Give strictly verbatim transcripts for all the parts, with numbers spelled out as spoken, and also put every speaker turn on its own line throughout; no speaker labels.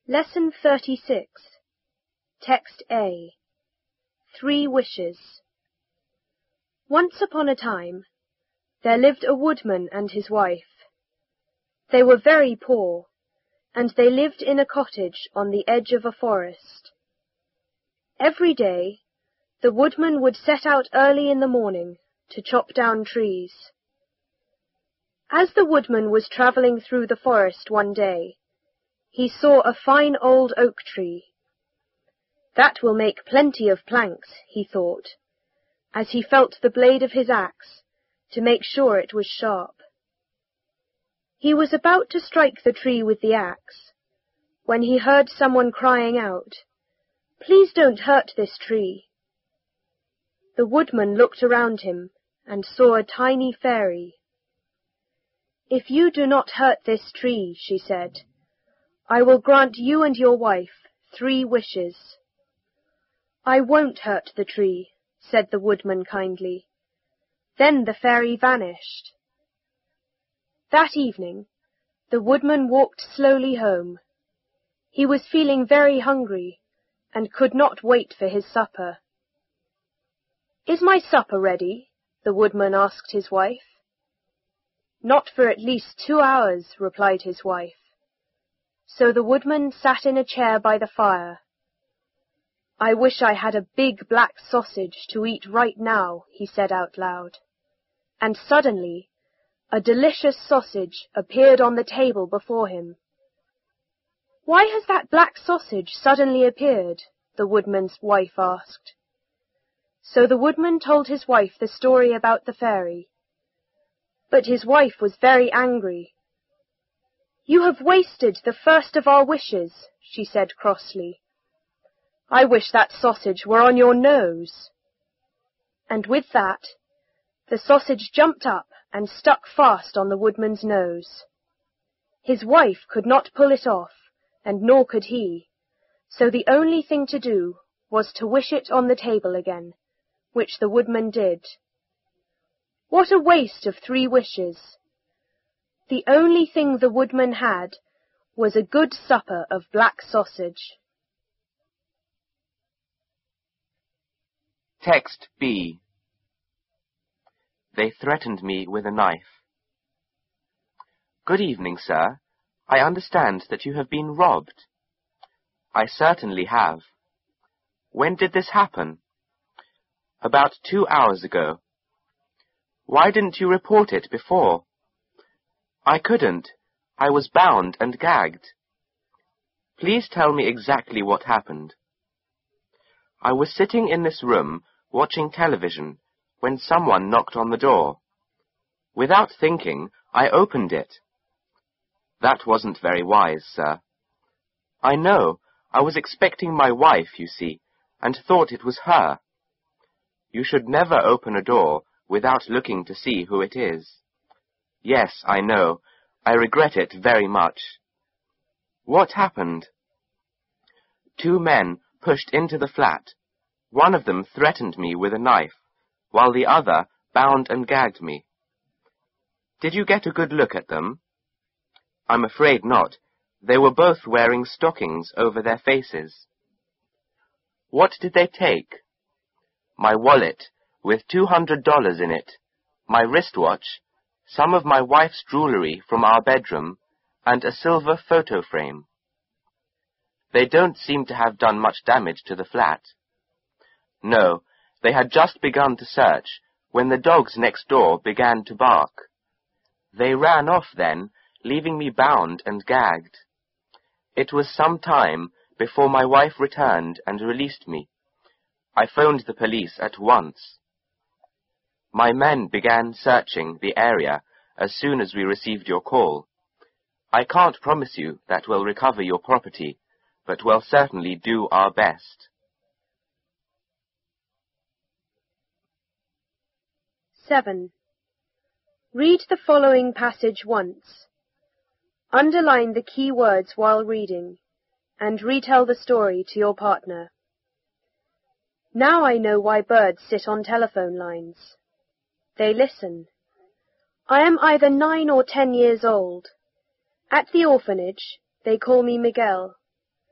Lesson thirty-six. Text A. Three Wishes. Once upon a time, there lived a woodman and his wife. They were very poor, and they lived in a cottage on the edge of a forest. Every day, the woodman would set out early in the morning to chop down trees. As the woodman was travelling through the forest one day, he saw a fine old oak tree. That will make plenty of planks, he thought, as he felt the blade of his axe to make sure it was sharp. He was about to strike the tree with the axe, when he heard someone crying out, "Please don't hurt this tree." The woodman looked around him and saw a tiny fairy. "If you do not hurt this tree," she said, "I will grant you and your wife three wishes." "I won't hurt the tree," said the woodman kindly. Then the fairy vanished. That evening, the woodman walked slowly home. He was feeling very hungry and could not wait for his supper. "Is my supper ready?" the woodman asked his wife. "Not for at least two hours," replied his wife. So the woodman sat in a chair by the fire. "I wish I had a big black sausage to eat right now," he said out loud. And suddenly, a delicious sausage appeared on the table before him. "Why has that black sausage suddenly appeared?" the woodman's wife asked. So the woodman told his wife the story about the fairy. But his wife was very angry. "You have wasted the first of our wishes," she said crossly. "I wish that sausage were on your nose." And with that, the sausage jumped up and stuck fast on the woodman's nose. His wife could not pull it off, and nor could he, so the only thing to do was to wish it on the table again, which the woodman did. What a waste of three wishes! The only thing the woodman had was a good supper of black sausage.
Text B. They threatened me with a knife. Good evening, sir. I understand that you have been robbed. I certainly have. When did this happen? About two hours ago. Why didn't you report it before? I couldn't. I was bound and gagged. Please tell me exactly what happened. I was sitting in this room watching television when someone knocked on the door. Without thinking, I opened it. That wasn't very wise, sir. I know. I was expecting my wife, you see, and thought it was her. You should never open a door without looking to see who it is. Yes, I know. I regret it very much. What happened? Two men pushed into the flat. One of them threatened me with a knife, while the other bound and gagged me. Did you get a good look at them? I'm afraid not. They were both wearing stockings over their faces. What did they take? My wallet, with two hundred dollars in it, my wristwatch, some of my wife's jewelry from our bedroom, and a silver photo frame. They don't seem to have done much damage to the flat. No, they had just begun to search when the dogs next door began to bark. They ran off then, leaving me bound and gagged. It was some time before my wife returned and released me. I phoned the police at once. My men began searching the area as soon as we received your call. I can't promise you that we'll recover your property, but we'll certainly do our best.
seven. Read the following passage once. Underline the key words while reading, and retell the story to your partner. Now I know why birds sit on telephone lines. They listen. I am either nine or ten years old. At the orphanage, they call me Miguel.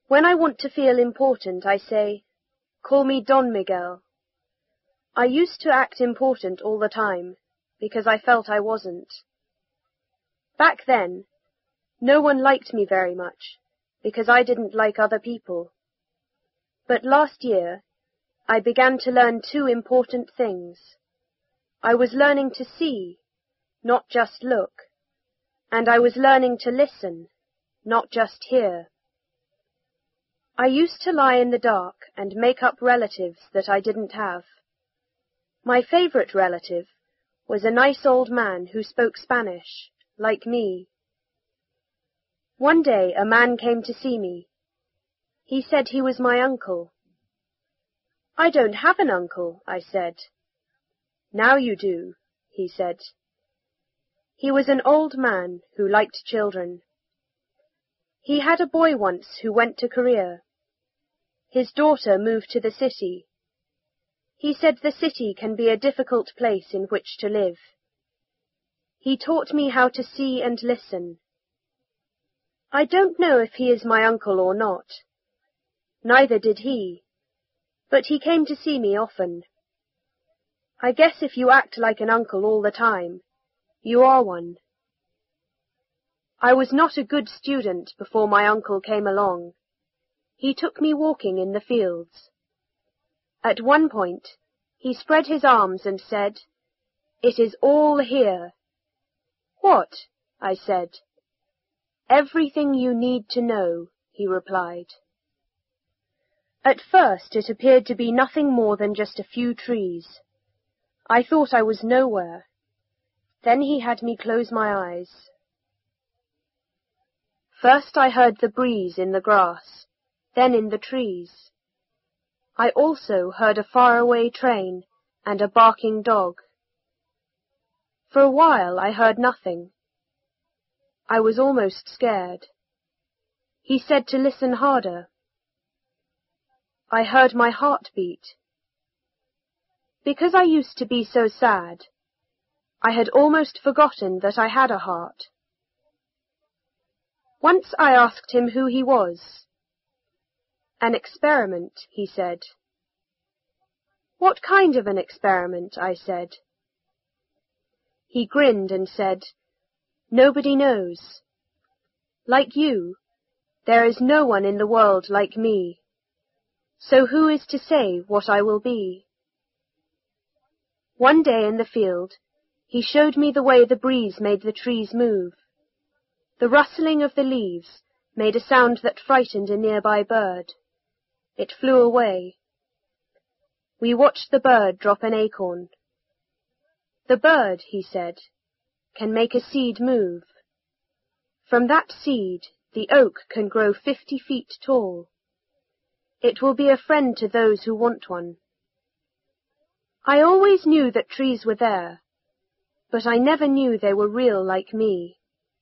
When I want to feel important, I say, "Call me Don Miguel." I used to act important all the time, because I felt I wasn't. Back then, no one liked me very much, because I didn't like other people. But last year, I began to learn two important things. I was learning to see, not just look, and I was learning to listen, not just hear. I used to lie in the dark and make up relatives that I didn't have. My favorite relative was a nice old man who spoke Spanish, like me. One day a man came to see me. He said he was my uncle. "I don't have an uncle," I said. "Now you do," he said. He was an old man who liked children. He had a boy once who went to Korea. His daughter moved to the city. He said the city can be a difficult place in which to live. He taught me how to see and listen. I don't know if he is my uncle or not. Neither did he, but he came to see me often. I guess if you act like an uncle all the time, you are one. I was not a good student before my uncle came along. He took me walking in the fields. At one point, he spread his arms and said, "It is all here." "What?" I said. "Everything you need to know," he replied. At first it appeared to be nothing more than just a few trees. I thought I was nowhere. Then he had me close my eyes. First I heard the breeze in the grass, then in the trees. I also heard a faraway train and a barking dog. For a while I heard nothing. I was almost scared. He said to listen harder. I heard my heart beat. Because I used to be so sad, I had almost forgotten that I had a heart. Once I asked him who he was. "An experiment," he said. "What kind of an experiment?" I said. He grinned and said, "Nobody knows. Like you, there is no one in the world like me. So who is to say what I will be?" One day in the field, he showed me the way the breeze made the trees move. The rustling of the leaves made a sound that frightened a nearby bird. It flew away. We watched the bird drop an acorn. "The bird," he said, "can make a seed move. From that seed, the oak can grow fifty feet tall. It will be a friend to those who want one." I always knew that trees were there, but I never knew they were real like me.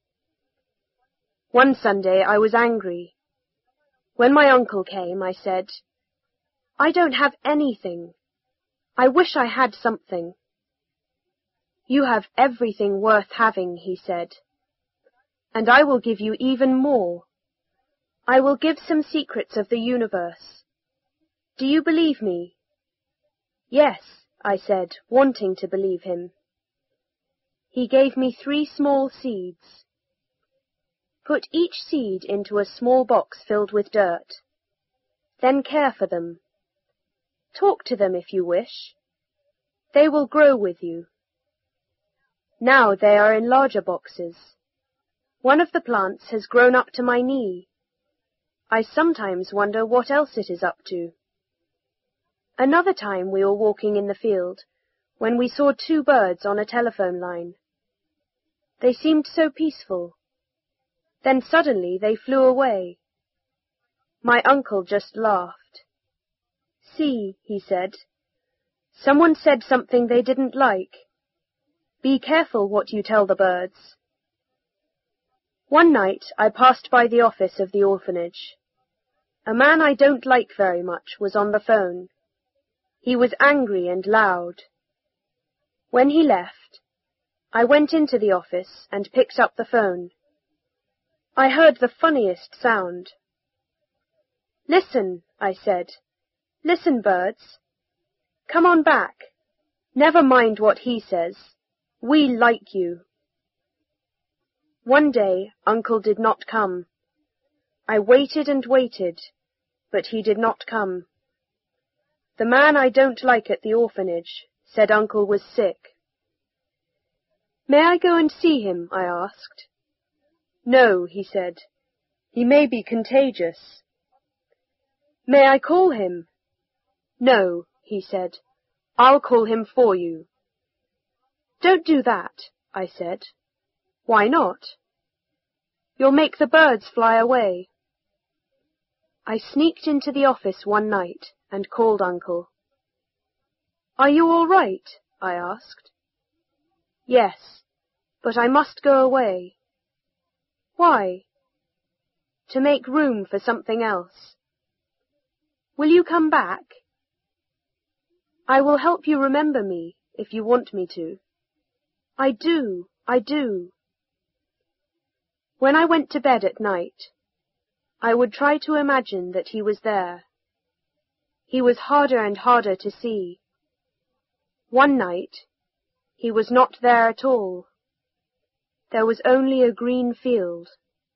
One Sunday I was angry. When my uncle came, I said, "I don't have anything. I wish I had something." "You have everything worth having," he said, "and I will give you even more. I will give some secrets of the universe. Do you believe me?" "Yes," I said, wanting to believe him. He gave me three small seeds. "Put each seed into a small box filled with dirt. Then care for them. Talk to them if you wish. They will grow with you." Now they are in larger boxes. One of the plants has grown up to my knee. I sometimes wonder what else it is up to. Another time we were walking in the field, when we saw two birds on a telephone line. They seemed so peaceful. Then suddenly they flew away. My uncle just laughed. "See," he said, "someone said something they didn't like. Be careful what you tell the birds." One night I passed by the office of the orphanage. A man I don't like very much was on the phone. He was angry and loud. When he left, I went into the office and picked up the phone. I heard the funniest sound. Listen, I said. Listen, birds. Come on back. Never mind what he says. We like you. One day, Uncle did not come. I waited and waited, but he did not come. The man I don't like at the orphanage said Uncle was sick. May I go and see him? I asked. No, he said. He may be contagious. May I call him? No, he said. I'll call him for you. Don't do that, I said. Why not? You'll make the birds fly away. I sneaked into the office one night and called Uncle. Are you all right? I asked. Yes, but I must go away. Why? To make room for something else. Will you come back? I will help you remember me if you want me to. I do, I do. When I went to bed at night, I would try to imagine that he was there. He was harder and harder to see. One night, he was not there at all. There was only a green field.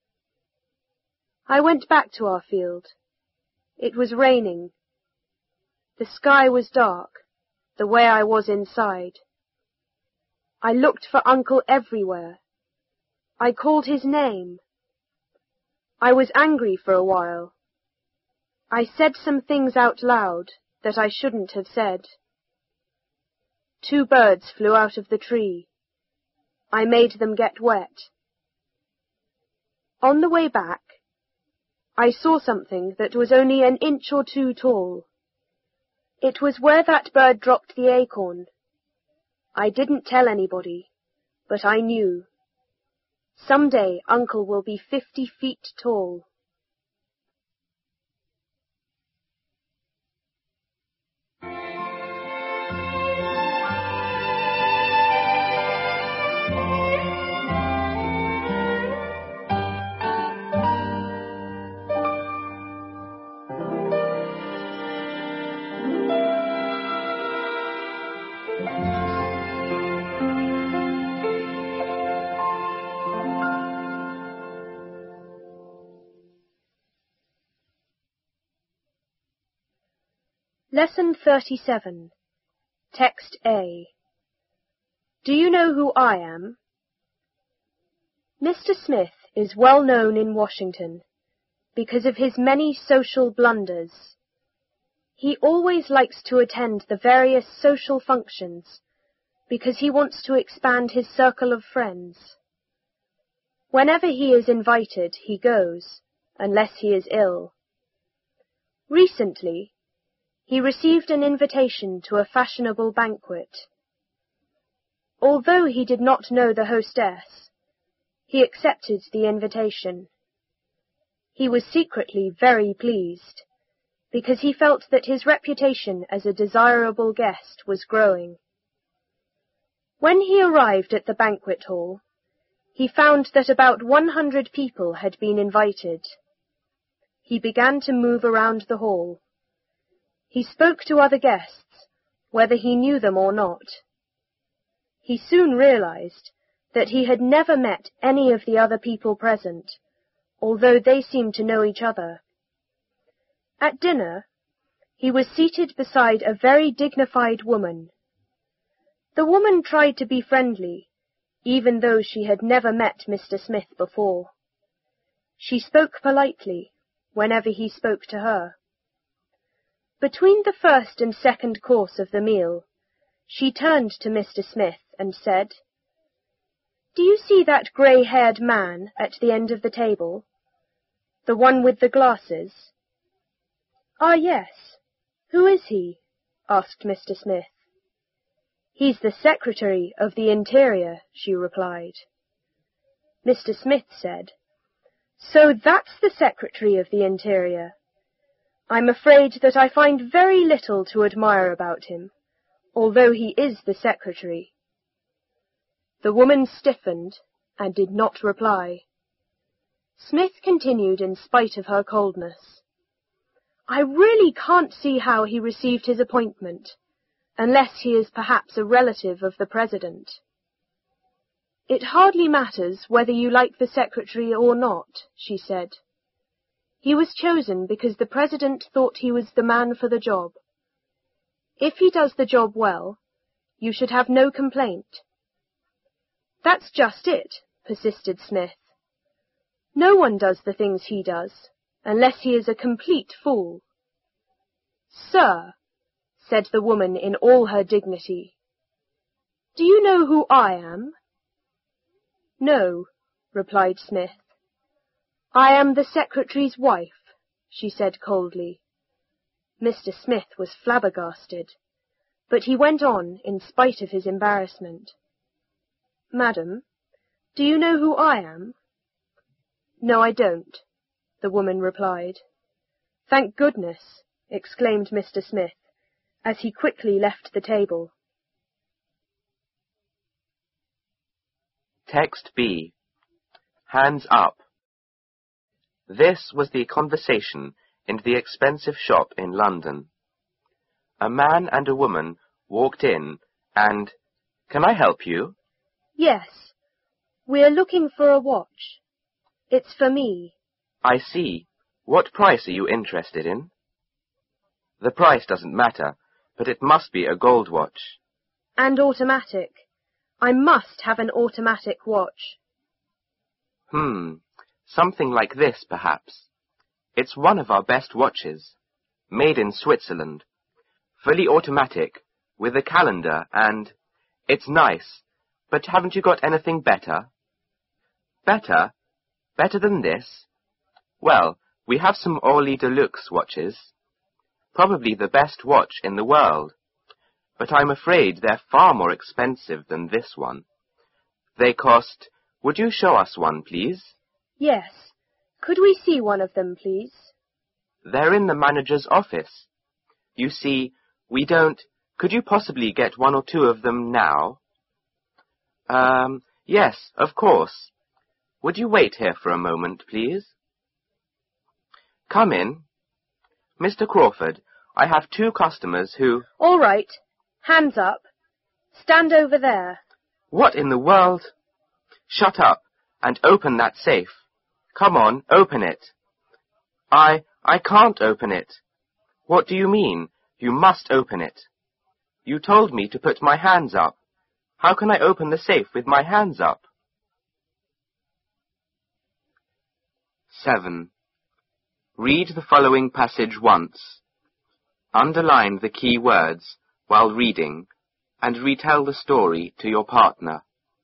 I went back to our field. It was raining. The sky was dark, the way I was inside. I looked for Uncle everywhere. I called his name. I was angry for a while. I said some things out loud that I shouldn't have said. Two birds flew out of the tree. I made them get wet. On the way back, I saw something that was only an inch or two tall. It was where that bird dropped the acorn. I didn't tell anybody, but I knew. Some day Uncle will be fifty feet tall. Lesson thirty-seven. Text A. Do you know who I am? Mister Smith is well known in Washington because of his many social blunders. He always likes to attend the various social functions because he wants to expand his circle of friends. Whenever he is invited, he goes, unless he is ill. Recently, he received an invitation to a fashionable banquet. Although he did not know the hostess, he accepted the invitation. He was secretly very pleased, because he felt that his reputation as a desirable guest was growing. When he arrived at the banquet hall, he found that about one hundred people had been invited. He began to move around the hall. He spoke to other guests, whether he knew them or not. He soon realized that he had never met any of the other people present, although they seemed to know each other. At dinner, he was seated beside a very dignified woman. The woman tried to be friendly, even though she had never met Mister Smith before. She spoke politely whenever he spoke to her. Between the first and second course of the meal, she turned to Mister Smith and said, "Do you see that grey-haired man at the end of the table? The one with the glasses?" "Ah, yes. Who is he?" asked Mister Smith. "He's the Secretary of the Interior," she replied. Mister Smith said, "So that's the Secretary of the Interior. I'm afraid that I find very little to admire about him, although he is the secretary." The woman stiffened and did not reply. Smith continued in spite of her coldness. I really can't see how he received his appointment, unless he is perhaps a relative of the President. It hardly matters whether you like the secretary or not, she said. He was chosen because the President thought he was the man for the job. If he does the job well, you should have no complaint. That's just it, persisted Smith. No one does the things he does, unless he is a complete fool. Sir, said the woman in all her dignity, do you know who I am? No, replied Smith. I am the secretary's wife, she said coldly. Mister Smith was flabbergasted, but he went on in spite of his embarrassment. Madam, do you know who I am? No, I don't, the woman replied. Thank goodness, exclaimed Mister Smith, as he quickly left the table.
Text B. Hands up. This was the conversation in the expensive shop in London. A man and a woman walked in and, "Can I help you?"
Yes, we're looking for a watch. It's for me.
I see. What price are you interested in? The price doesn't matter, but it must be a gold watch.
And automatic. I must have an automatic watch.
Hmm, something like this, perhaps. It's one of our best watches, made in Switzerland, fully automatic, with a calendar and... It's nice, but haven't you got anything better? Better? Better than this? Well, we have some Orly Deluxe watches. Probably the best watch in the world. But I'm afraid they're far more expensive than this one. They cost... Would you show us one, please?
Yes. Could we see one of them, please?
They're in the manager's office. You see, we don't... Could you possibly get one or two of them now? Um, yes, of course. Would you wait here for a moment, please? Come in. Mister Crawford, I have two customers who...
All right. Hands up. Stand over there.
What in the world? Shut up and open that safe. Come on, open it. I... I can't open it. What do you mean? You must open it. You told me to put my hands up. How can I open the safe with my hands up? seven. Read the following passage once. Underline the key words while reading, and retell the story to your partner.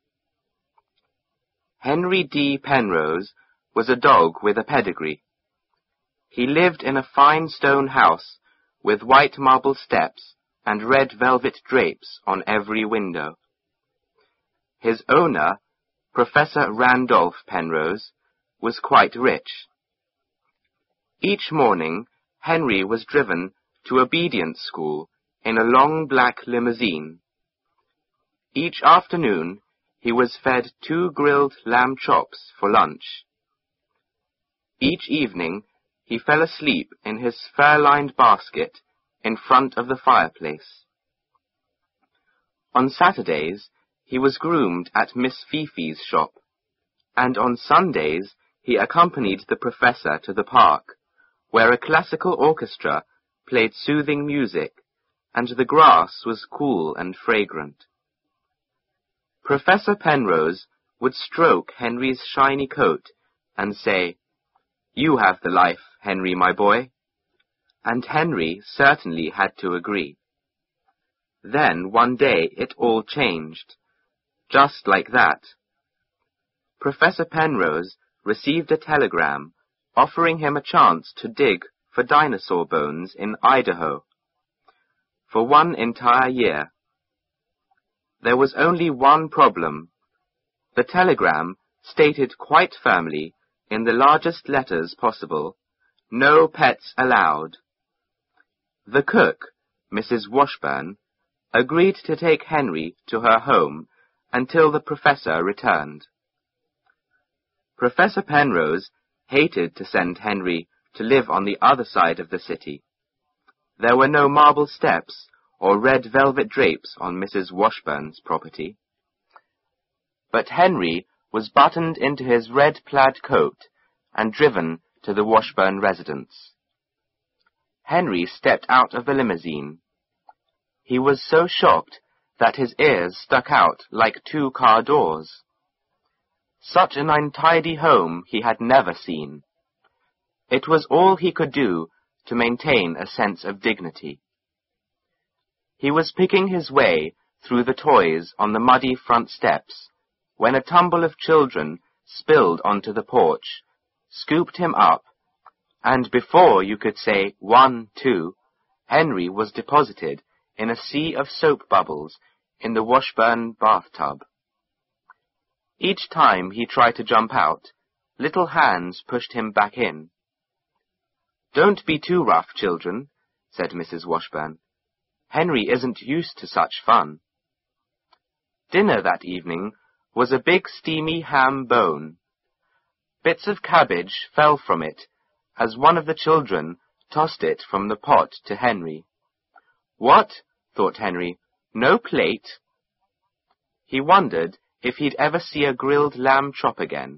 Henry D. Penrose was a dog with a pedigree. He lived in a fine stone house with white marble steps and red velvet drapes on every window. His owner, Professor Randolph Penrose, was quite rich. Each morning, Henry was driven to obedience school in a long black limousine. Each afternoon, he was fed two grilled lamb chops for lunch. Each evening, he fell asleep in his fur-lined basket in front of the fireplace. On Saturdays, he was groomed at Miss Fifi's shop, and on Sundays he accompanied the professor to the park, where a classical orchestra played soothing music, and the grass was cool and fragrant. Professor Penrose would stroke Henry's shiny coat and say, "You have the life, Henry, my boy," and Henry certainly had to agree. Then one day it all changed, just like that. Professor Penrose received a telegram offering him a chance to dig for dinosaur bones in Idaho for one entire year. There was only one problem. The telegram stated quite firmly, in the largest letters possible, "No pets allowed." The cook, Missus Washburn, agreed to take Henry to her home until the professor returned. Professor Penrose hated to send Henry to live on the other side of the city. There were no marble steps or red velvet drapes on Missus Washburn's property. But Henry was buttoned into his red plaid coat and driven to the Washburn residence. Henry stepped out of the limousine. He was so shocked that his ears stuck out like two car doors. Such an untidy home he had never seen. It was all he could do to maintain a sense of dignity. He was picking his way through the toys on the muddy front steps when a tumble of children spilled onto the porch, scooped him up, and before you could say one, two, Henry was deposited in a sea of soap bubbles in the Washburn bathtub. Each time he tried to jump out, little hands pushed him back in. "Don't be too rough, children," said Missus Washburn. "Henry isn't used to such fun." Dinner that evening was a big steamy ham bone. Bits of cabbage fell from it as one of the children tossed it from the pot to Henry. "What?" thought Henry. "No plate?" He wondered if he'd ever see a grilled lamb chop again.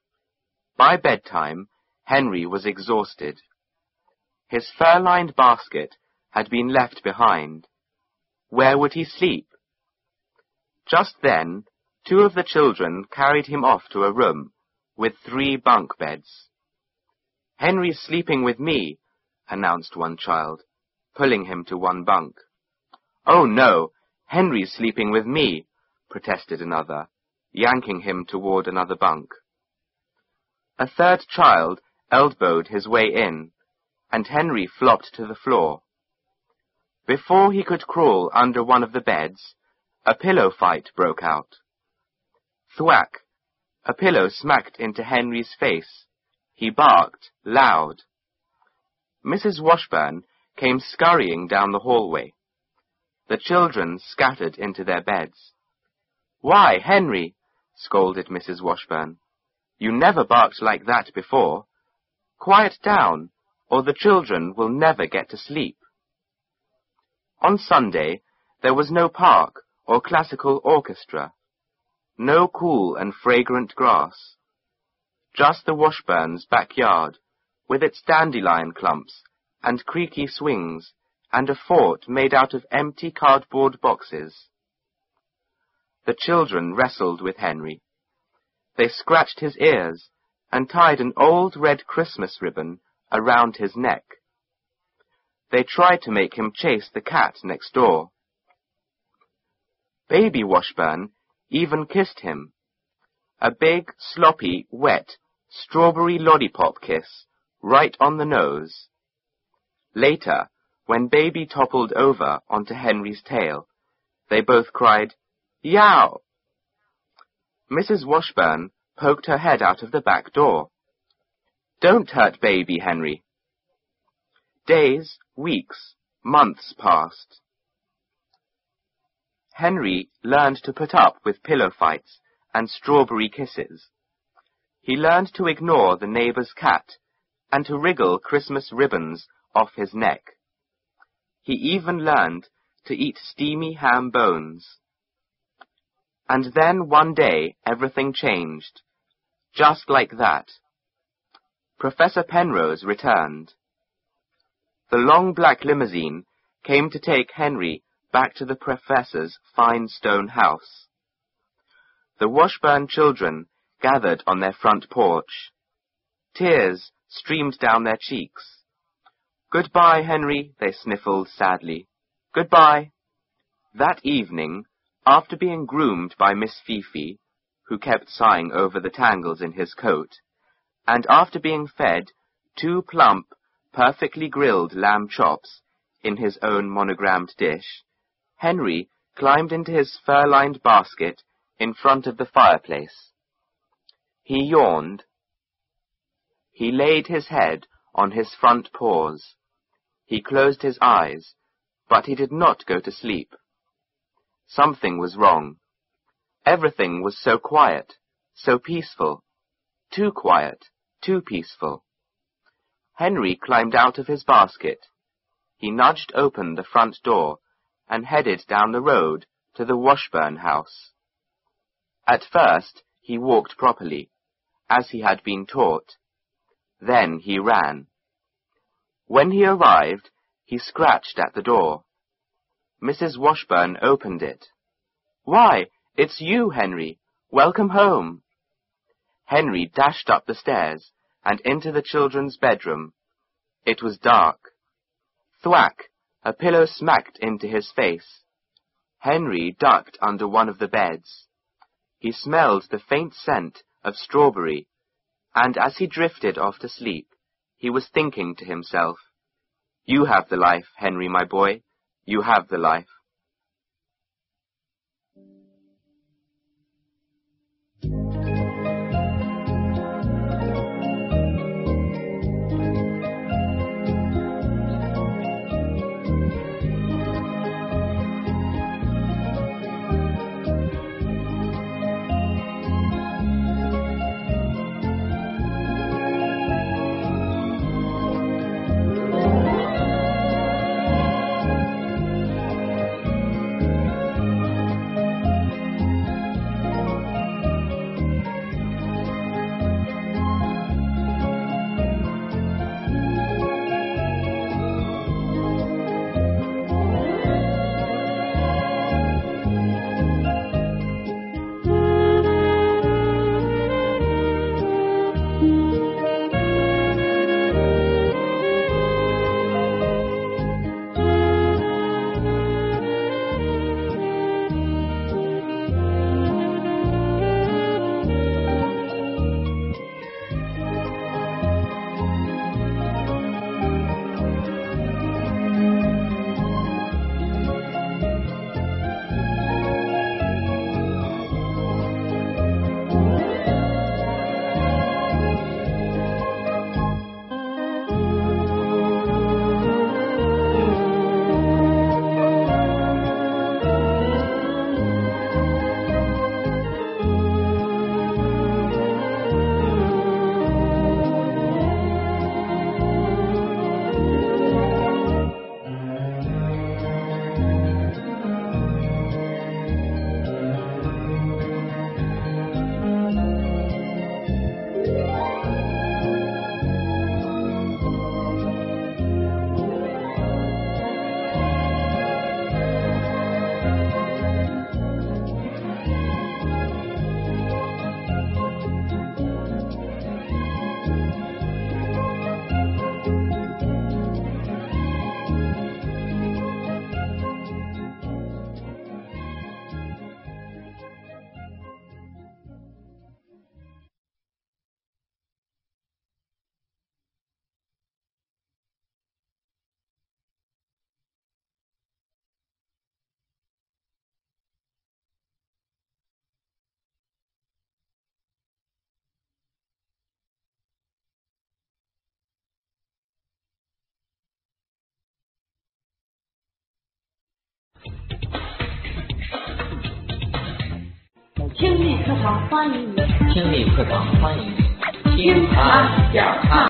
By bedtime, Henry was exhausted. His fur-lined basket had been left behind. Where would he sleep? Just then, two of the children carried him off to a room with three bunk beds. "Henry's sleeping with me," announced one child, pulling him to one bunk. "Oh, no, Henry's sleeping with me," protested another, yanking him toward another bunk. A third child elbowed his way in, and Henry flopped to the floor. Before he could crawl under one of the beds, a pillow fight broke out. Thwack! A pillow smacked into Henry's face. He barked loud. Missus Washburn came scurrying down the hallway. The children scattered into their beds. "Why, Henry," scolded Missus Washburn, "you never barked like that before. Quiet down, or the children will never get to sleep." On Sunday, there was no park or classical orchestra, no cool and fragrant grass, just the Washburns' backyard, with its dandelion clumps and creaky swings, and a fort made out of empty cardboard boxes. The children wrestled with Henry. They scratched his ears and tied an old red Christmas ribbon around his neck. They tried to make him chase the cat next door. Baby Washburn even kissed him. A big, sloppy, wet, strawberry lollipop kiss right on the nose. Later, when Baby toppled over onto Henry's tail, they both cried, "Yow!" Missus Washburn poked her head out of the back door. "Don't hurt Baby, Henry." Days, weeks, months passed. Henry learned to put up with pillow fights and strawberry kisses. He learned to ignore the neighbor's cat and to wriggle Christmas ribbons off his neck. He even learned to eat steamy ham bones. And then one day everything changed, just like that. Professor Penrose returned. The long black limousine came to take Henry back to the professor's fine stone house. The Washburn children gathered on their front porch. Tears streamed down their cheeks. "Goodbye, Henry," they sniffled sadly. "Goodbye." That evening, after being groomed by Miss Fifi, who kept sighing over the tangles in his coat, and after being fed two plump, perfectly grilled lamb chops in his own monogrammed dish, Henry climbed into his fur-lined basket in front of the fireplace. He yawned. He laid his head on his front paws. He closed his eyes, but he did not go to sleep. Something was wrong. Everything was so quiet, so peaceful. Too quiet, too peaceful. Henry climbed out of his basket. He nudged open the front door and headed down the road to the Washburn house. At first he walked properly, as he had been taught. Then he ran. When he arrived, he scratched at the door. Missus Washburn opened it. "Why, it's you, Henry. Welcome home." Henry dashed up the stairs and into the children's bedroom. It was dark. Thwack! A pillow smacked into his face. Henry ducked under one of the beds. He smelled the faint scent of strawberry, and as he drifted off to sleep, he was thinking to himself, "You have the life, Henry, my boy. You have the life."
听力课堂欢迎你，听力课堂欢迎你，听谈讲唱。